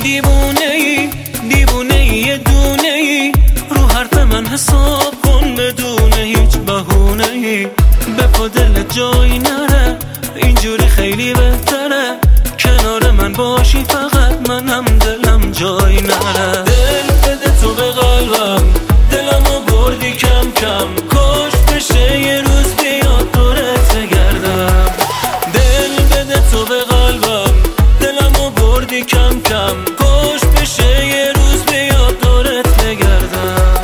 دیوونه یه دونه ای، رو حرف من حساب کن بدون هیچ بهونه ای. به پا دل جایی نره، اینجوری خیلی بهتره، کنار من باشی فقط منم دلم جایی نره. دل بده تو به قلبم، دلمو بردی کم کم، کاش بشه یه روز بیاد دورت بگردم. دل بده تو به قلبم، دلمو بردی کم کم، کاش بشه یه روز بیاد دورت بگردم.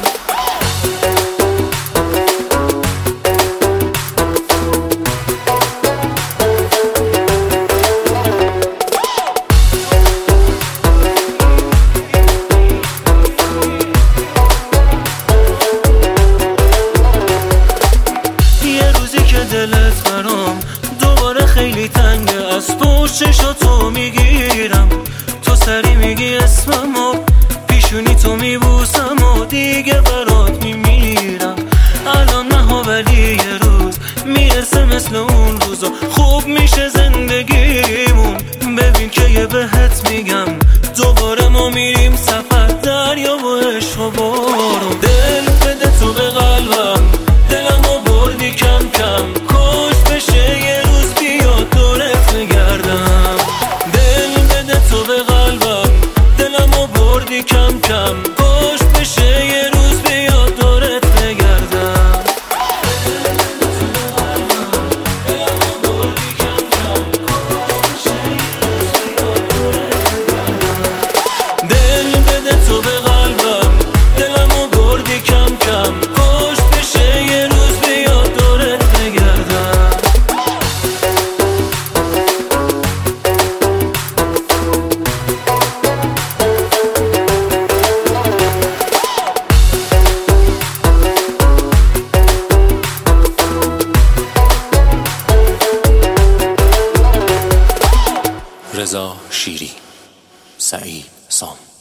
دلت برام دوباره خیلی تنگه، از پشت چشاتو میگیرم، تو سری میگی اسممو، پیشونی تو میبوسم و دیگه برات میمیرم. الان نه ولی یه روز میرسه مثل اون روزا، خوب میشه زندگیمون. ببین که یه بهت میگم، دوباره ما میریم سفر، دریا و عشق و بارون. دل بده تو به قلبم، دلمو بردی کم کم، کاش بشه یه روز بیاد دورت بگردم. دل بده تو به قلبم، دلمو بردی کم کم، کاش بشه یه روز بیاد دورت بگردم. دل بده تو به قلبم، دلمو بردی کم کم، کاش بشه یه روز بیاد دورت بگردم. رضا شیری، سعید سام.